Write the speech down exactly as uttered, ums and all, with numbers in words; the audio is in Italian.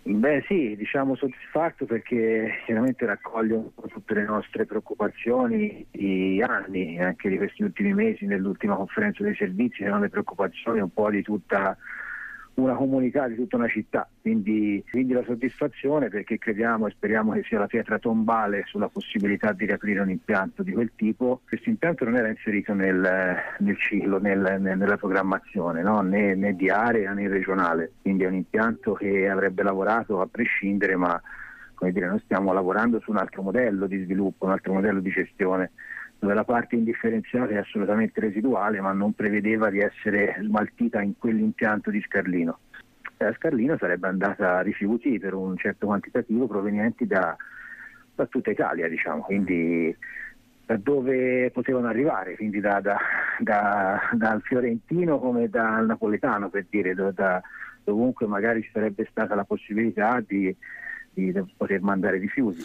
Beh sì, diciamo soddisfatto perché chiaramente raccoglie un po' tutte le nostre preoccupazioni di anni, anche di questi ultimi mesi, nell'ultima conferenza dei servizi, erano le preoccupazioni un po' di tutta una comunità, di tutta una città, quindi, quindi la soddisfazione perché crediamo e speriamo che sia la pietra tombale sulla possibilità di riaprire un impianto di quel tipo. Questo impianto non era inserito nel, nel ciclo, nel, nella programmazione, no? né, né di area né regionale, quindi è un impianto che avrebbe lavorato a prescindere, ma come dire, noi stiamo lavorando su un altro modello di sviluppo, un altro modello di gestione, dove la parte indifferenziata è assolutamente residuale ma non prevedeva di essere smaltita in quell'impianto di Scarlino. La Scarlino sarebbe andata a rifiuti per un certo quantitativo provenienti da, da tutta Italia, diciamo, quindi da dove potevano arrivare, quindi da, da, da, dal fiorentino come dal napoletano, per dire, da, da dovunque magari ci sarebbe stata la possibilità di, di poter mandare rifiuti.